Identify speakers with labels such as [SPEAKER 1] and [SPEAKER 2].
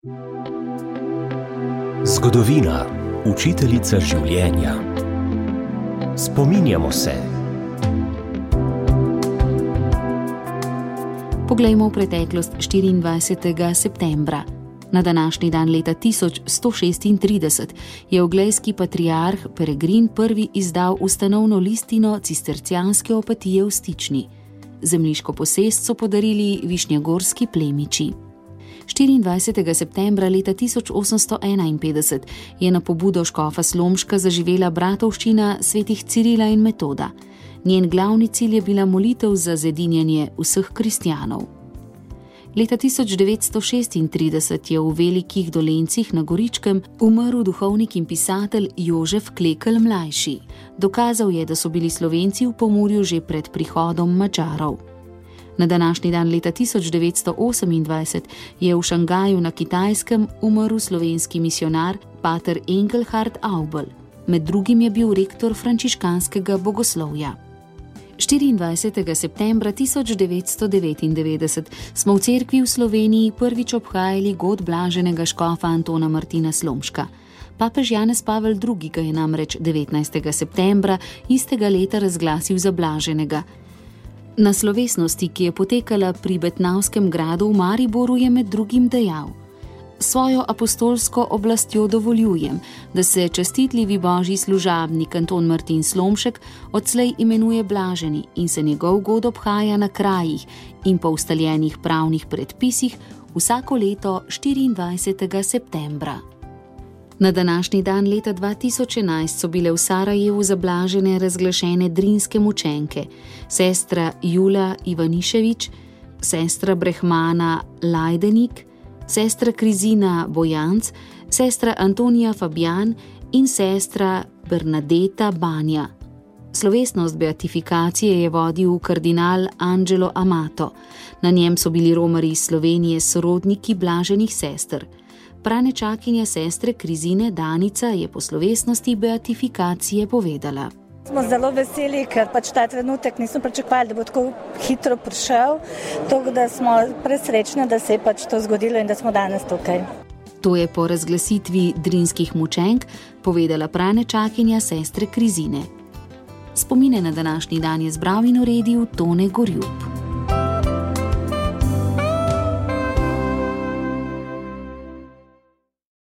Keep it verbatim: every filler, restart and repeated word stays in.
[SPEAKER 1] Zgodovina, učiteljica življenja. Spominjamo se.
[SPEAKER 2] Poglejmo v preteklost štiriindvajsetega septembra. Na današnji dan leta tisoč sto šestintrideset je oglejski patriarh Peregrin prvi izdal ustanovno listino cistercijanske opatije v Stični. Zemljiško posest so podarili višnjegorski plemiči. štiriindvajsetega septembra leta tisoč osemsto enainpetdeset je na pobudo škofa Slomška zaživela bratovščina svetih Cirila in Metoda. Njen glavni cilj je bila molitev za zedinjenje vseh kristjanov. Leta tisoč devetsto šestintrideset je v Velikih Dolencih na Goričkem umrl duhovnik in pisatelj Jožef Klekl mlajši. Dokazal je, da so bili Slovenci v Pomurju že pred prihodom Madžarov. Na današnji dan leta tisoč devetsto osemindvajset je v Šangaju na Kitajskem umrl slovenski misionar pater Engelhard Aubel. Med drugim je bil rektor frančiškanskega bogoslovja. štiriindvajsetega septembra tisoč devetsto devetindevetdeset smo v cerkvi v Sloveniji prvič obhajali god blaženega škofa Antona Martina Slomška. Papež Janez Pavel drugi. ga je namreč devetnajstega septembra istega leta razglasil za blaženega. Na slovesnosti, ki je potekala pri Betnavskem gradu v Mariboru, je med drugim dejal: svojo apostolsko oblastjo dovoljujem, da se častitljivi božji služabnik Anton Martin Slomšek odslej imenuje blaženi in se njegov god obhaja na krajih in po ustaljenih pravnih predpisih vsako leto štiriindvajsetega septembra. Na današnji dan leta dva tisoč enajst so bile v Sarajevu za blažene razglašene drinske mučenke, sestra Jula Ivanišević, sestra Brehmana Lajdenik, sestra Krizina Bojanc, sestra Antonija Fabijan in sestra Bernadeta Banja. Slovesnost beatifikacije je vodil kardinal Angelo Amato. Na njem so bili romarji iz Slovenije sorodniki blaženih sester. Pranečakinja sestre Krizine Danica je po slovesnosti beatifikacije povedala:
[SPEAKER 3] Smo zelo veseli, ker pač ta trenutek nismo pričakovali, da bo tako hitro prišel, tako da smo presrečni, da se je pač to zgodilo in da smo danes tukaj.
[SPEAKER 2] To je po razglasitvi drinskih mučenk povedala pranečakinja sestre Krizine. Spomine na današnji dan je zbral in uredil Tone Gorjup.